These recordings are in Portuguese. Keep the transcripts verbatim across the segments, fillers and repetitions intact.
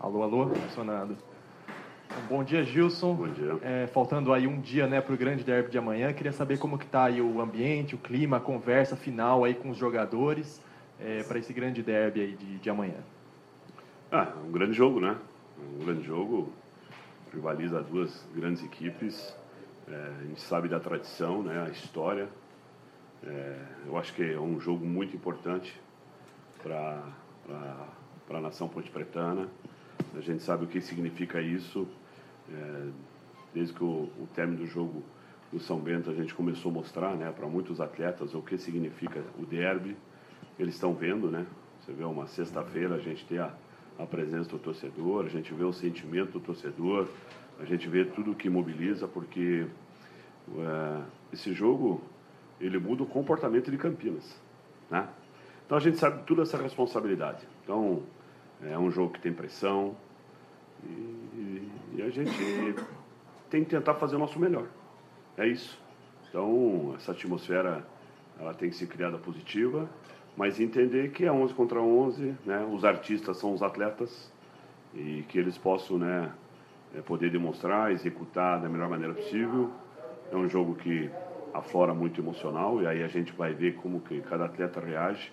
Alô, alô, funcionando. Bom dia, Gilson. Bom dia. É, faltando aí um dia, né, para o grande derby de amanhã, queria saber como que está aí o ambiente, o clima, a conversa final aí com os jogadores é, para esse grande derby aí de, de amanhã. Ah, um grande jogo, né? Um grande jogo, rivaliza duas grandes equipes, é, a gente sabe da tradição, né, a história. É, eu acho que é um jogo muito importante para a nação ponte-pretana. A gente sabe o que significa isso. É, desde que o, o término do jogo do São Bento, a gente começou a mostrar, né, para muitos atletas o que significa o derby. Eles estão vendo, né? Você vê uma sexta-feira, a gente tem a, a presença do torcedor, a gente vê o sentimento do torcedor, a gente vê tudo que mobiliza, porque é, esse jogo, ele muda o comportamento de Campinas, né? Então a gente sabe toda essa responsabilidade. Então é um jogo que tem pressão e, e, e a gente tem que tentar fazer o nosso melhor. É isso. Então essa atmosfera, ela tem que ser criada positiva, mas entender que é onze contra onze, né? Os artistas são os atletas e que eles possam, né, poder demonstrar, executar da melhor maneira possível. É um jogo que aflora muito emocional e aí a gente vai ver como que cada atleta reage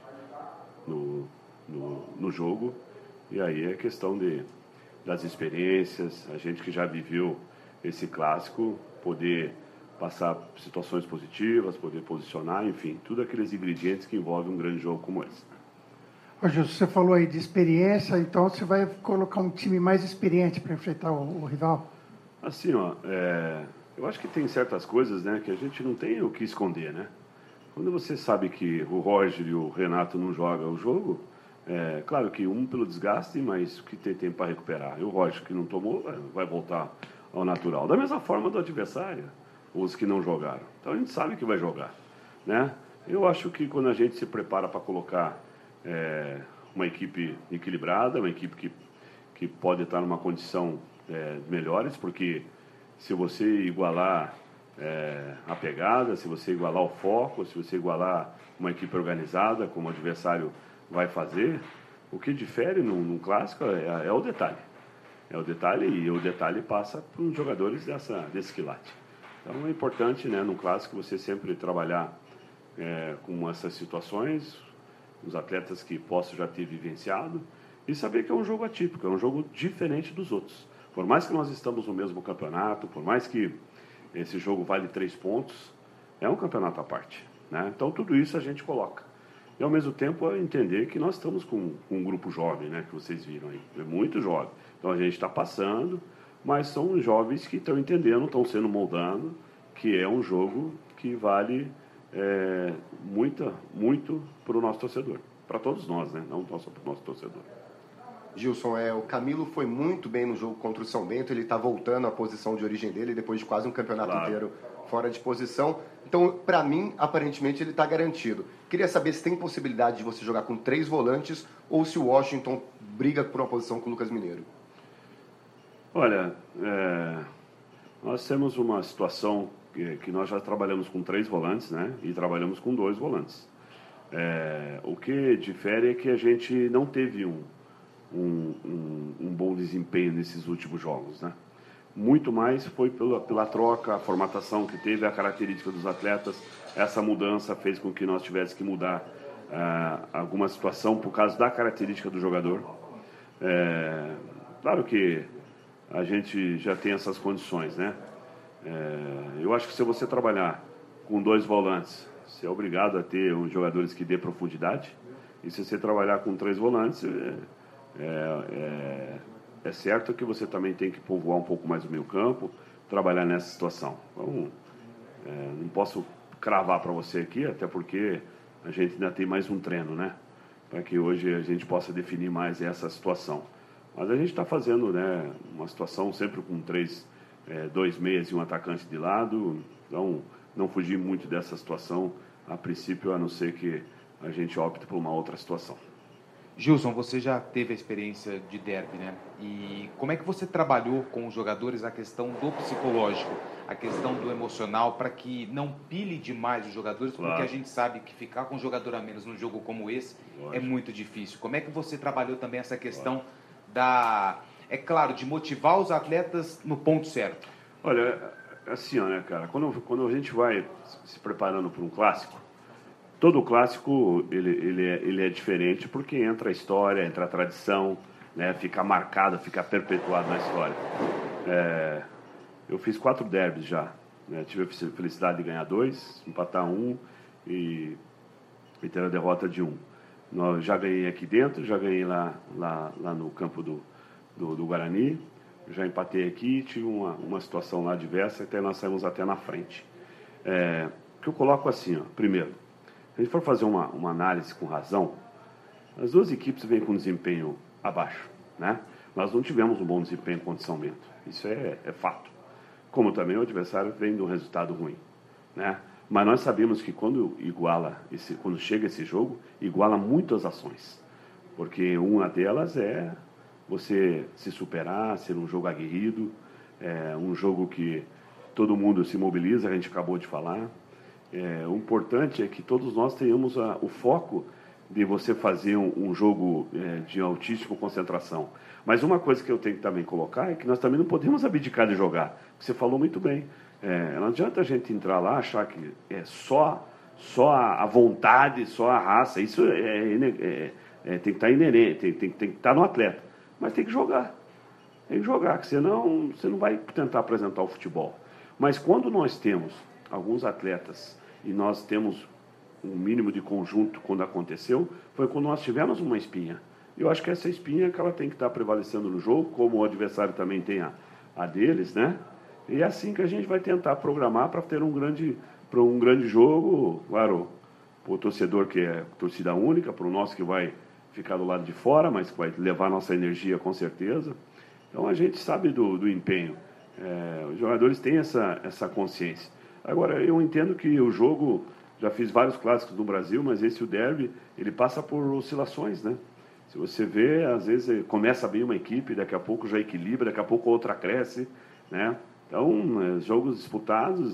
no, no, no jogo. E aí é questão de, das experiências, a gente que já viveu esse clássico, poder passar situações positivas, poder posicionar, enfim, tudo aqueles ingredientes que envolvem um grande jogo como esse. Ô, Gilson, você falou aí de experiência, então você vai colocar um time mais experiente para enfrentar o, o rival? Assim, ó, é, eu acho que tem certas coisas, né, que a gente não tem o que esconder, né? Quando você sabe que o Roger e o Renato não jogam o jogo, é claro que um pelo desgaste, mas que tem tempo para recuperar. E o Roger que não tomou, vai voltar ao natural. Da mesma forma do adversário, os que não jogaram. Então a gente sabe que vai jogar, né? Eu acho que quando a gente se prepara para colocar é, uma equipe equilibrada, uma equipe que, que pode estar numa condição é, melhores, porque se você igualar é, a pegada, se você igualar o foco, se você igualar uma equipe organizada, como o adversário vai fazer, o que difere num, num clássico é, é o detalhe. É o detalhe e o detalhe passa para os jogadores dessa, desse quilate. Então é importante, né, no clássico, você sempre trabalhar é, com essas situações, os atletas que possam já ter vivenciado, e saber que é um jogo atípico, é um jogo diferente dos outros. Por mais que nós estamos no mesmo campeonato, por mais que esse jogo vale três pontos, é um campeonato à parte, né? Então tudo isso a gente coloca. E ao mesmo tempo entender que nós estamos com, com um grupo jovem, né, que vocês viram aí, é muito jovem. Então a gente está passando, mas são jovens que estão entendendo, estão sendo moldando, que é um jogo que vale é, muita, muito para o nosso torcedor. Para todos nós, né? Não só para o nosso torcedor. Gilson, é, o Camilo foi muito bem no jogo contra o São Bento, ele está voltando à posição de origem dele depois de quase um campeonato Claro. inteiro fora de posição. Então, para mim, aparentemente ele está garantido. Queria saber se tem possibilidade de você jogar com três volantes ou se o Washington briga por uma posição com o Lucas Mineiro. Olha, é, nós temos uma situação que, que nós já trabalhamos com três volantes, né? E trabalhamos com dois volantes. É, o que difere é que a gente não teve um, um, um, um bom desempenho nesses últimos jogos, né? Muito mais foi pela, pela troca, a formatação que teve, a característica dos atletas. Essa mudança fez com que nós tivéssemos que mudar uh, alguma situação por causa da característica do jogador. É, claro que a gente já tem essas condições, né? É, eu acho que se você trabalhar com dois volantes, você é obrigado a ter uns jogadores que dê profundidade. E se você trabalhar com três volantes, é, é, é certo que você também tem que povoar um pouco mais o meio campo, trabalhar nessa situação. Então, é, não posso cravar para você aqui, até porque a gente ainda tem mais um treino, né? Para que hoje a gente possa definir mais essa situação. Mas a gente está fazendo, né, uma situação sempre com três, é, dois meias e um atacante de lado. Então, não fugir muito dessa situação, a princípio, a não ser que a gente opte por uma outra situação. Gilson, você já teve a experiência de derby, né? E como é que você trabalhou com os jogadores a questão do psicológico, a questão do emocional, para que não pile demais os jogadores, Claro. Porque a gente sabe que ficar com um jogador a menos num jogo como esse Lógico. É muito difícil. Como é que você trabalhou também essa questão Lógico. da é claro, de motivar os atletas no ponto certo? Olha, assim, ó, né, cara, quando, quando a gente vai se preparando para um clássico, todo clássico ele, ele, é, ele é diferente porque entra a história, entra a tradição, né, fica marcado, fica perpetuado na história. É, eu fiz quatro derbys já, né, tive a felicidade de ganhar dois, empatar um e, e ter a derrota de um. Eu já ganhei aqui dentro, já ganhei lá, lá, lá no campo do, do, do Guarani, já empatei aqui, tive uma, uma situação lá adversa, até nós saímos até na frente. É, o que eu coloco assim, ó, primeiro, se a gente for fazer uma, uma análise com razão, as duas equipes vêm com desempenho abaixo, né? Nós não tivemos um bom desempenho contra o São Bento, isso é, é fato. Como também o adversário vem de um resultado ruim, né? Mas nós sabemos que quando iguala, esse, quando chega esse jogo, iguala muitas ações, porque uma delas é você se superar, ser um jogo aguerrido, é um jogo que todo mundo se mobiliza, a gente acabou de falar. É, o importante é que todos nós tenhamos a, o foco de você fazer um, um jogo é, de altíssima concentração. Mas uma coisa que eu tenho que também colocar é que nós também não podemos abdicar de jogar. Você falou muito bem. É, não adianta a gente entrar lá achar que é só, só a vontade, só a raça. Isso é, é, é, tem que estar inerente, tem, tem, tem que estar no atleta. Mas tem que jogar. Tem que jogar, que senão você não vai tentar apresentar o futebol. Mas quando nós temos alguns atletas e nós temos um mínimo de conjunto quando aconteceu, foi quando nós tivemos uma espinha. Eu acho que essa espinha é que ela tem que estar prevalecendo no jogo, como o adversário também tem a, a deles, né? E é assim que a gente vai tentar programar para ter um grande, para um grande jogo, claro, para o torcedor que é torcida única, para o nosso que vai ficar do lado de fora, mas que vai levar nossa energia com certeza. Então a gente sabe do, do empenho. É, os jogadores têm essa, essa consciência. Agora, eu entendo que o jogo, já fiz vários clássicos no Brasil, mas esse, o derby, ele passa por oscilações, né? Se você vê, às vezes começa bem uma equipe, daqui a pouco já equilibra, daqui a pouco outra cresce, né? Então, é, jogos disputados,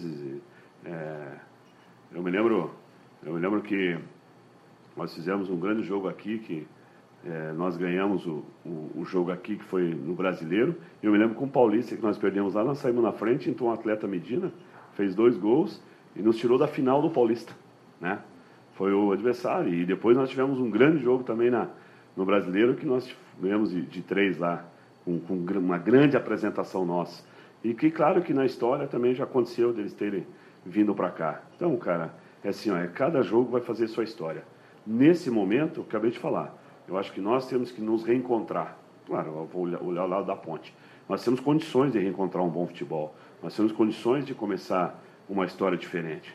é, eu me lembro, eu me lembro que nós fizemos um grande jogo aqui, que é, nós ganhamos o, o, o jogo aqui, que foi no Brasileiro. Eu me lembro com o Paulista, que nós perdemos lá, nós saímos na frente, então o atleta Medina fez dois gols e nos tirou da final do Paulista, né? Foi o adversário. E depois nós tivemos um grande jogo também na, no Brasileiro, que nós ganhamos de, de três lá, com, com uma grande apresentação nossa. E que, claro, que na história também já aconteceu deles terem vindo para cá. Então, cara, é assim, ó, é, cada jogo vai fazer sua história. Nesse momento, eu acabei de falar, eu acho que nós temos que nos reencontrar. Claro, eu vou olhar, olhar o lado da ponte. Nós temos condições de reencontrar um bom futebol. Nós temos condições de começar uma história diferente.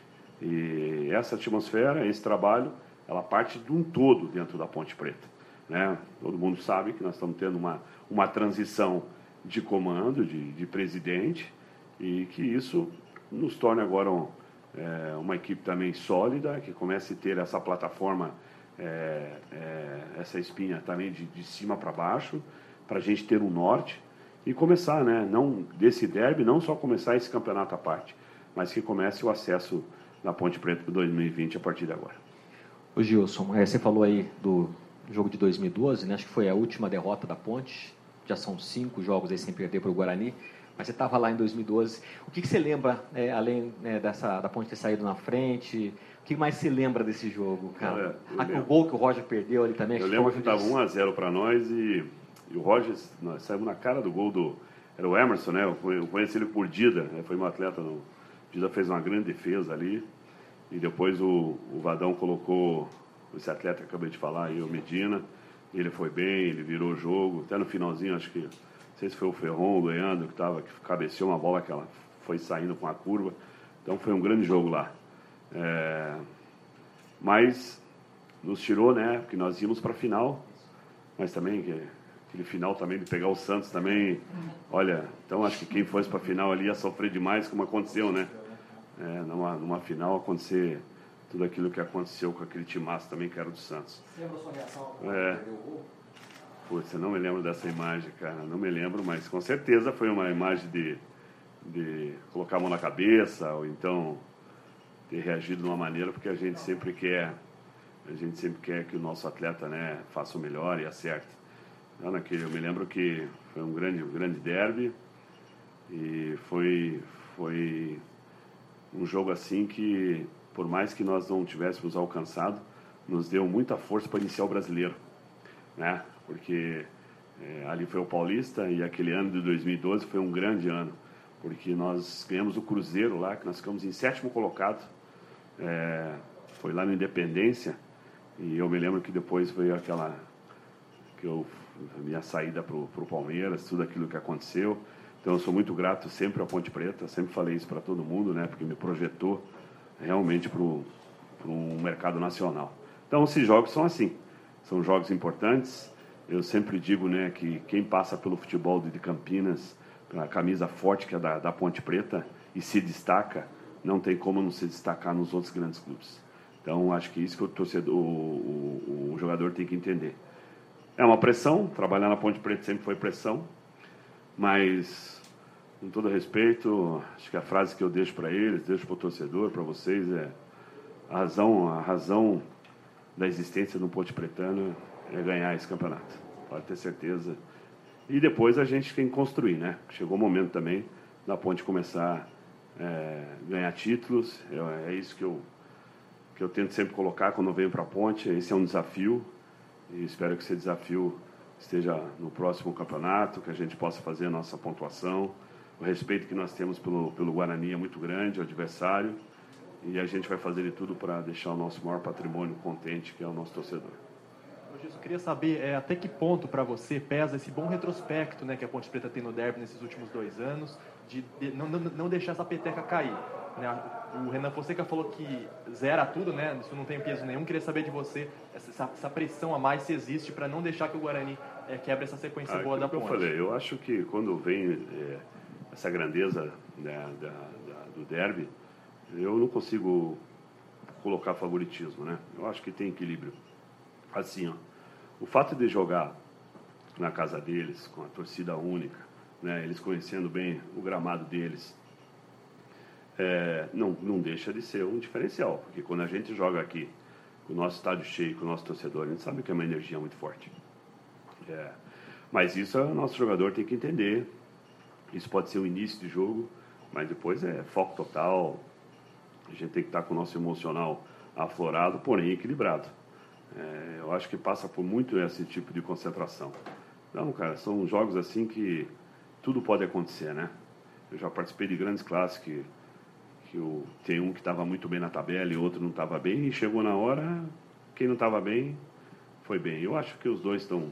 E essa atmosfera, esse trabalho, ela parte de um todo dentro da Ponte Preta, né? Todo mundo sabe que nós estamos tendo uma, uma transição de comando, de, de presidente, e que isso nos torne agora um, é, uma equipe também sólida, que comece a ter essa plataforma, é, é, essa espinha também de, de cima para baixo, para a gente ter um norte e começar, né? Não, desse derby, não só começar esse campeonato à parte, mas que comece o acesso da Ponte Preta para dois mil e vinte a partir de agora. Ô Gilson, é, você falou aí do jogo de dois mil e doze, né? Acho que foi a última derrota da Ponte. Já são cinco jogos aí sem perder para o Guarani, mas você estava lá em dois mil e doze. O que, que você lembra, é, além né, dessa, da Ponte ter saído na frente, o que mais você lembra desse jogo, cara? Ah, o gol que o Roger perdeu ali também. Eu lembro que estava um a zero para nós e, e o Roger, nós saímos na cara do gol do... Era o Emerson, né? Eu, eu conheci ele por Dida, né? Foi meu atleta. No, Dida fez uma grande defesa ali e depois o, o Vadão colocou esse atleta que eu acabei de falar aí, o Medina. Ele foi bem, ele virou o jogo. Até no finalzinho, acho que, não sei se foi o Ferron, o Leandro, que, tava, que cabeceou uma bola que ela foi saindo com a curva. Então foi um grande jogo lá. É, mas nos tirou, né? Porque nós íamos para a final. Mas também, que, aquele final também de pegar o Santos também. Olha, então acho que quem fosse para a final ali ia sofrer demais, como aconteceu, né? É, numa, numa final acontecer tudo aquilo que aconteceu com aquele timaço também, que era do Santos. Você lembra a sua reação? É. Putz, eu não me lembro dessa imagem, cara. Não me lembro, mas com certeza foi uma imagem de, de colocar a mão na cabeça, ou então ter reagido de uma maneira, porque a gente sempre quer, a gente sempre quer que o nosso atleta, né, faça o melhor e acerte. Lá naquele, eu me lembro que foi um grande, um grande derby e foi, foi um jogo assim que, por mais que nós não tivéssemos alcançado, nos deu muita força para iniciar o brasileiro, né? Porque é, ali foi o Paulista e aquele ano de dois mil e doze foi um grande ano, porque nós ganhamos o Cruzeiro lá, que nós ficamos em sétimo colocado, é, foi lá no Independência, e eu me lembro que depois veio aquela, que eu, a minha saída para o Palmeiras, tudo aquilo que aconteceu. Então eu sou muito grato sempre à Ponte Preta, sempre falei isso para todo mundo, né? Porque me projetou realmente para um mercado nacional. Então esses jogos são assim, são jogos importantes. Eu sempre digo, né, que quem passa pelo futebol de Campinas, pela camisa forte que é da, da Ponte Preta, e se destaca, não tem como não se destacar nos outros grandes clubes. Então acho que isso que o torcedor, o, o, o jogador tem que entender. É uma pressão, trabalhar na Ponte Preta sempre foi pressão, mas com todo respeito, acho que a frase que eu deixo para eles, deixo para o torcedor, para vocês, é a razão, a razão da existência do Ponte Pretano é ganhar esse campeonato, pode ter certeza. E depois a gente tem que construir, né? Chegou o momento também da Ponte começar a é, ganhar títulos, é, é isso que eu, que eu tento sempre colocar quando eu venho para a Ponte. Esse é um desafio e espero que esse desafio esteja no próximo campeonato, que a gente possa fazer a nossa pontuação. O respeito que nós temos pelo, pelo Guarani é muito grande, o adversário, e a gente vai fazer de tudo para deixar o nosso maior patrimônio contente, que é o nosso torcedor. Eu queria saber é, até que ponto para você pesa esse bom retrospecto, né, que a Ponte Preta tem no derby nesses últimos dois anos, de, de não, não, não deixar essa peteca cair. Né? O Renan Fonseca falou que zera tudo, né? Isso não tem peso nenhum. Queria saber de você essa, essa pressão a mais se existe para não deixar que o Guarani é, quebre essa sequência ah, boa da Ponte. Eu falei, eu acho que quando vem é, essa grandeza, né, da, da, do derby, eu não consigo colocar favoritismo, né? Eu acho que tem equilíbrio. Assim, ó, o fato de jogar na casa deles, com a torcida única, né, eles conhecendo bem o gramado deles, é, não, não deixa de ser um diferencial, porque quando a gente joga aqui, com o nosso estádio cheio, com o nosso torcedor, a gente sabe que é uma energia muito forte. É, mas isso o nosso jogador tem que entender. Isso pode ser o início de jogo, mas depois é foco total. A gente tem que estar com o nosso emocional aflorado, porém equilibrado. É, eu acho que passa por muito esse tipo de concentração. Não, cara, são jogos assim que tudo pode acontecer, né? Eu já participei de grandes clássicos que, que o, tem um que estava muito bem na tabela e outro não estava bem, e chegou na hora, quem não estava bem, foi bem. Eu acho que os dois estão,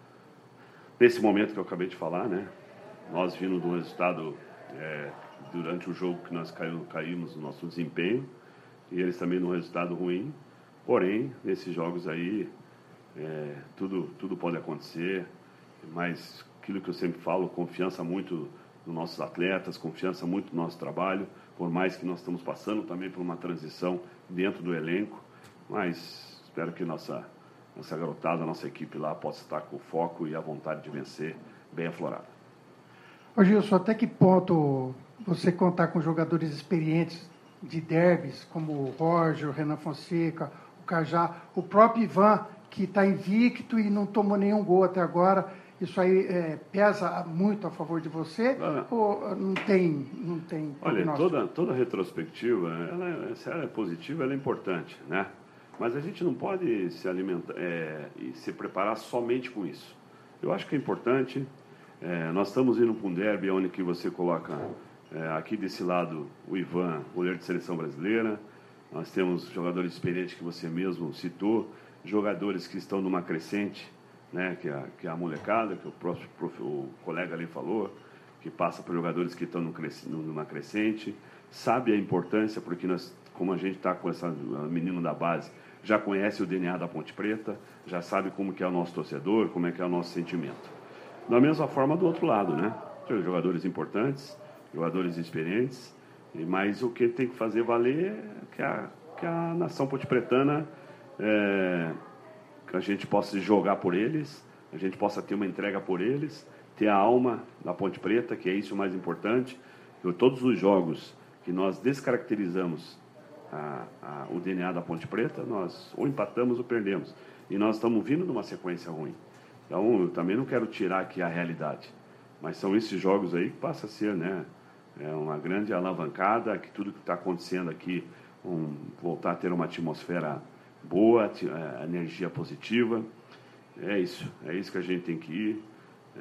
nesse momento que eu acabei de falar, né? Nós vindo do resultado é, durante o jogo que nós caímos, caímos no nosso desempenho, e eles também num resultado ruim. Porém, nesses jogos aí, é, tudo, tudo pode acontecer, mas aquilo que eu sempre falo, confiança muito nos nossos atletas, confiança muito no nosso trabalho, por mais que nós estamos passando também por uma transição dentro do elenco, mas espero que nossa, nossa garotada, nossa equipe lá possa estar com o foco e a vontade de vencer bem aflorada. Ô Gilson, até que ponto você contar com jogadores experientes de derbys, como o Roger, o Renan Fonseca, Cajá, o próprio Ivan, que está invicto e não tomou nenhum gol até agora, isso aí é, pesa muito a favor de você? Ah, ou não tem, não tem olha, toda, toda retrospectiva, ela, se ela é positiva, ela é importante, né? Mas a gente não pode se alimentar é, e se preparar somente com isso. Eu acho que é importante. É, nós estamos indo para um derby onde que você coloca é, aqui desse lado o Ivan, goleiro de seleção brasileira. Nós temos jogadores experientes que você mesmo citou, jogadores que estão numa crescente, né, que, é a, que é a molecada, que o, próprio, o colega ali falou, que passa por jogadores que estão numa crescente, sabe a importância, porque nós, como a gente está com essa menino da base, já conhece o D N A da Ponte Preta, já sabe como que é o nosso torcedor, como é que é o nosso sentimento. Da mesma forma do outro lado, né? Tem jogadores importantes, jogadores experientes, mas o que tem que fazer valer é que a, que a nação pontepretana, é, que a gente possa jogar por eles, a gente possa ter uma entrega por eles, ter a alma da Ponte Preta, que é isso o mais importante. Eu, todos os jogos que nós descaracterizamos a, a, o D N A da Ponte Preta, nós ou empatamos ou perdemos. E nós estamos vindo numa sequência ruim. Então, eu também não quero tirar aqui a realidade. Mas são esses jogos aí que passa a ser, né, é uma grande alavancada, que tudo que está acontecendo aqui, um, voltar a ter uma atmosfera boa, é, energia positiva. É isso, é isso que a gente tem que ir. É,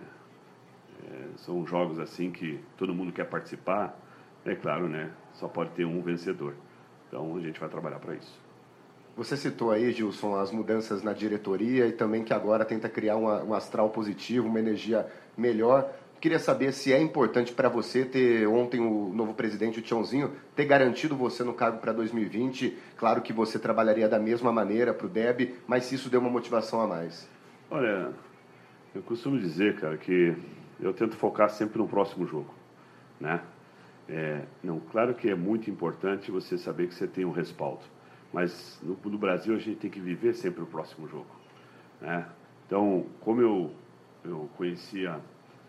é, são jogos assim que todo mundo quer participar. É claro, né, só pode ter um vencedor. Então, a gente vai trabalhar para isso. Você citou aí, Gilson, as mudanças na diretoria e também que agora tenta criar uma, um astral positivo, uma energia melhor. Queria saber se é importante para você ter, ontem o novo presidente, o Tiãozinho, ter garantido você no cargo para dois mil e vinte. Claro que você trabalharia da mesma maneira para o Derby, mas se isso deu uma motivação a mais. Olha, eu costumo dizer, cara, que eu tento focar sempre no próximo jogo, né? É, não, claro que é muito importante você saber que você tem um respaldo. Mas no, no Brasil a gente tem que viver sempre o próximo jogo, né? Então, como eu, eu conhecia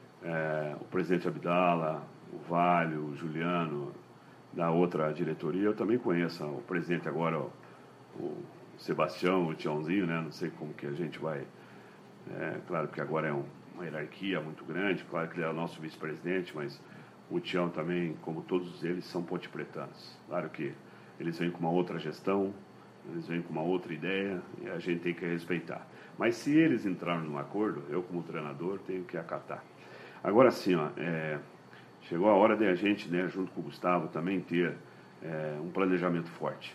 é, o presidente Abdala, o Valho, o Juliano, da outra diretoria, eu também conheço o presidente agora, o, o Sebastião, o Tiãozinho, né? Não sei como que a gente vai... É, claro que agora é um, uma hierarquia muito grande, claro que ele é o nosso vice-presidente, mas o Tião também, como todos eles, são pontepretanos. Claro que eles vêm com uma outra gestão, eles vêm com uma outra ideia e a gente tem que respeitar. Mas se eles entrarem num acordo, eu como treinador tenho que acatar. Agora sim, ó, é, chegou a hora de a gente, né, junto com o Gustavo, também ter é, um planejamento forte.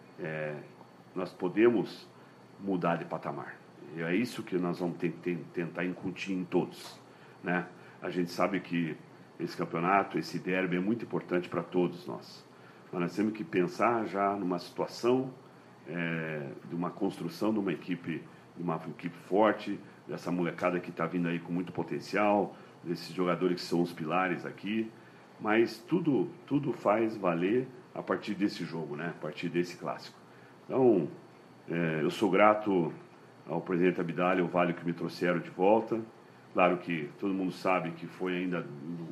É, nós podemos mudar de patamar. E é isso que nós vamos ter, ter, tentar incutir em todos, né? A gente sabe que esse campeonato, esse derby é muito importante para todos nós. Mas nós temos que pensar já numa situação é, de uma construção de uma equipe, de uma equipe forte, dessa molecada que está vindo aí com muito potencial, desses jogadores que são os pilares aqui. Mas tudo, tudo faz valer a partir desse jogo, né? A partir desse clássico. Então, é, eu sou grato ao presidente Abdala e ao Vale que me trouxeram de volta. Claro que todo mundo sabe que foi ainda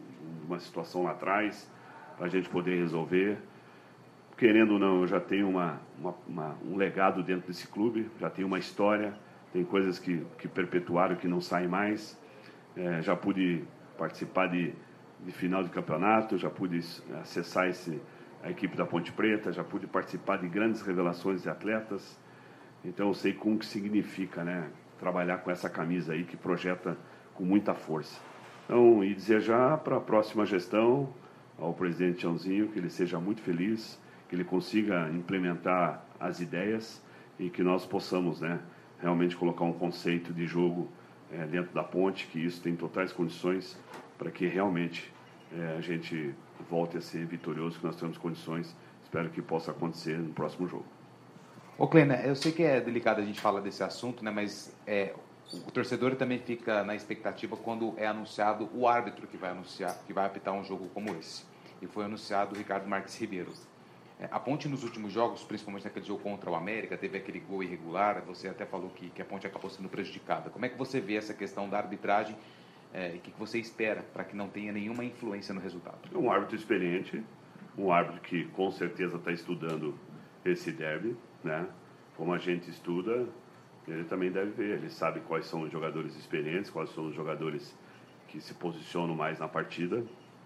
uma situação lá atrás, para a gente poder resolver. Querendo ou não, eu já tenho uma, uma, uma, um legado dentro desse clube, já tenho uma história, tem coisas que, que perpetuaram, que não saem mais. É, já pude participar de, de final de campeonato, já pude acessar esse, a equipe da Ponte Preta, já pude participar de grandes revelações de atletas. Então eu sei como que significa, né, trabalhar com essa camisa aí que projeta com muita força. Então, e desejar para a próxima gestão, ao presidente Tiãozinho, que ele seja muito feliz, que ele consiga implementar as ideias e que nós possamos, né, realmente colocar um conceito de jogo é, dentro da Ponte, que isso tem totais condições para que realmente é, a gente volte a ser vitorioso, que nós temos condições. Espero que possa acontecer no próximo jogo. Ô, Clena, eu sei que é delicado a gente falar desse assunto, né, mas é, o torcedor também fica na expectativa quando é anunciado o árbitro que vai anunciar, que vai apitar um jogo como esse. E foi anunciado o Ricardo Marques Ribeiro. É, a Ponte nos últimos jogos, principalmente naquele jogo contra o América, teve aquele gol irregular, você até falou que, que a Ponte acabou sendo prejudicada. Como é que você vê essa questão da arbitragem é, e o que, que você espera para que não tenha nenhuma influência no resultado? É um árbitro experiente, um árbitro que com certeza está estudando esse derby, né? Como a gente estuda, ele também deve ver, ele sabe quais são os jogadores experientes, quais são os jogadores que se posicionam mais na partida,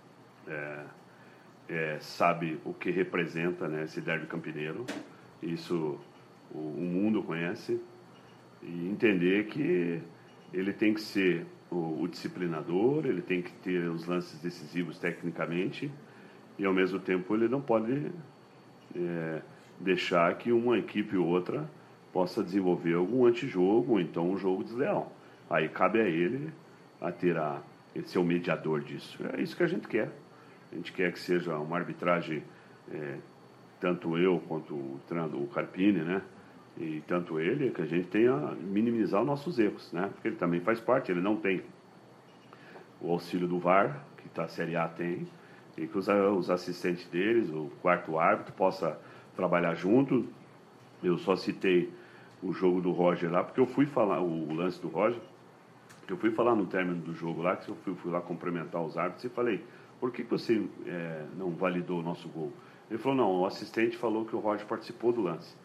é, é, sabe o que representa, né, esse derby campineiro, isso o, o mundo conhece, e entender que ele tem que ser o, o disciplinador, ele tem que ter os lances decisivos tecnicamente, e ao mesmo tempo ele não pode é, deixar que uma equipe ou outra possa desenvolver algum antijogo ou então um jogo desleal. Aí cabe a ele a ter a, ele ser o mediador disso. É isso que a gente quer. A gente quer que seja uma arbitragem, é, tanto eu quanto o, o Carpini, né? E tanto ele, que a gente tenha minimizar os nossos erros, né? Porque ele também faz parte, ele não tem o auxílio do V A R, que tá, a Série A tem, e que os, os assistentes deles, o quarto árbitro, possa trabalhar junto. Eu só citei o jogo do Roger lá, porque eu fui falar, o lance do Roger, eu fui falar no término do jogo lá, que eu fui, fui lá cumprimentar os árbitros e falei, por que, que você é, não validou o nosso gol? Ele falou, não, o assistente falou que o Roger participou do lance.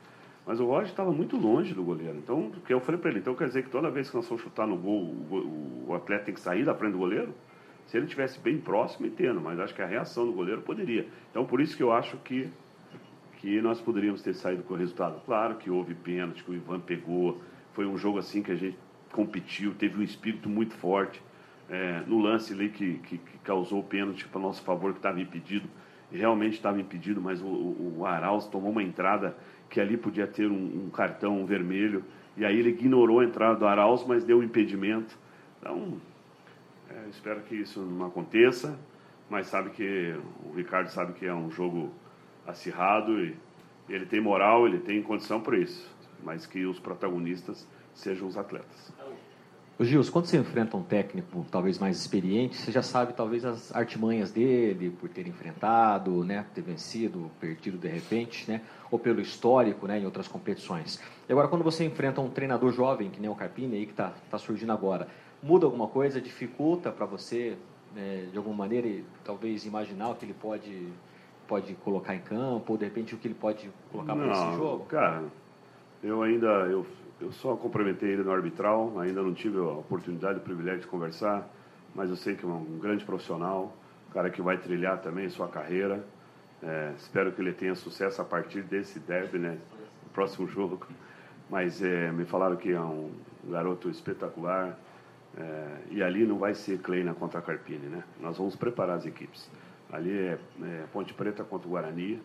Mas o Roger estava muito longe do goleiro. Então, que eu falei para ele, então quer dizer que toda vez que nós for chutar no gol, o, o atleta tem que sair da frente do goleiro? Se ele estivesse bem próximo, entendo, mas acho que a reação do goleiro poderia. Então, por isso que eu acho que, que nós poderíamos ter saído com o resultado. Claro que houve pênalti, que o Ivan pegou, foi um jogo assim que a gente competiu, teve um espírito muito forte. É, no lance ali que, que, que causou o pênalti para nosso favor, que estava impedido, realmente estava impedido, mas o, o, o Arauz tomou uma entrada que ali podia ter um, um cartão vermelho, e aí ele ignorou a entrada do Arauz, mas deu um impedimento. Então, é, espero que isso não aconteça, mas sabe que o Ricardo sabe que é um jogo acirrado, e ele tem moral, ele tem condição para isso, mas que os protagonistas sejam os atletas. Ô Gilson, quando você enfrenta um técnico talvez mais experiente, você já sabe talvez as artimanhas dele, por ter enfrentado, né, ter vencido, perdido de repente, né, ou pelo histórico, né, em outras competições. E agora, quando você enfrenta um treinador jovem, que nem o Carpini, aí, que está tá surgindo agora, muda alguma coisa, dificulta para você, né, de alguma maneira, talvez imaginar o que ele pode, pode colocar em campo, ou de repente o que ele pode colocar para esse jogo? Cara, eu ainda... Eu... Eu só cumprimentei ele no arbitral, ainda não tive a oportunidade, o privilégio de conversar, mas eu sei que é um grande profissional, um cara que vai trilhar também sua carreira. É, espero que ele tenha sucesso a partir desse derby, né, no próximo jogo. Mas é, me falaram que é um garoto espetacular, é, e ali não vai ser Kleina contra a Carpini, né? Nós vamos preparar as equipes. Ali é, é Ponte Preta contra o Guarani.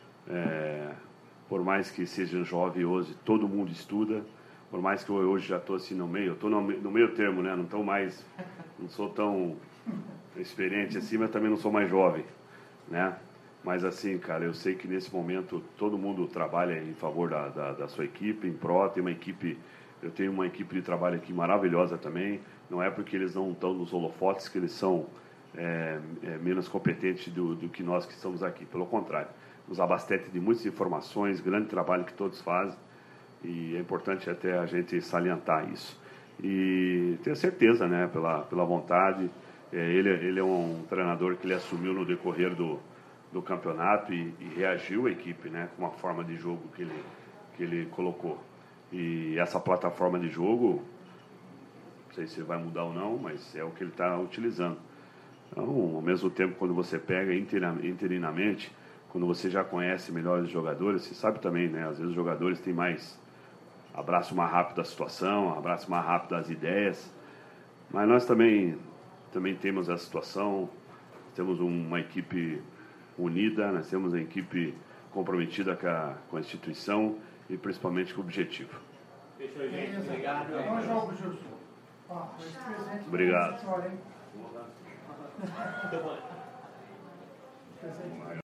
É, por mais que seja jovem hoje, todo mundo estuda. Por mais que eu hoje já estou assim no meio, eu estou no, no meio termo, né? Não estou mais, não sou tão experiente assim, mas também não sou mais jovem, né? Mas assim, cara, eu sei que nesse momento todo mundo trabalha em favor da, da, da sua equipe, em pró, tem uma equipe, eu tenho uma equipe de trabalho aqui maravilhosa também. Não é porque eles não estão nos holofotes que eles são é, é, menos competentes do, do que nós que estamos aqui. Pelo contrário, nos abastece de muitas informações, grande trabalho que todos fazem. E é importante até a gente salientar isso. E tenho certeza, né, pela, pela vontade. É, ele, ele é um treinador que ele assumiu no decorrer do, do campeonato e, e reagiu à equipe, né, com uma forma de jogo que ele, que ele colocou. E essa plataforma de jogo, não sei se vai mudar ou não, mas é o que ele está utilizando. Então, ao mesmo tempo, quando você pega interinamente, quando você já conhece melhor os jogadores, você sabe também, né, às vezes os jogadores têm mais... abraço mais rápido da situação, abraço mais rápido das ideias, mas nós também, também temos essa situação, temos uma equipe unida, nós temos uma equipe comprometida com a, com a instituição e principalmente com o objetivo. Fechou, gente. Obrigado. Bom jogo, Gilson. Obrigado.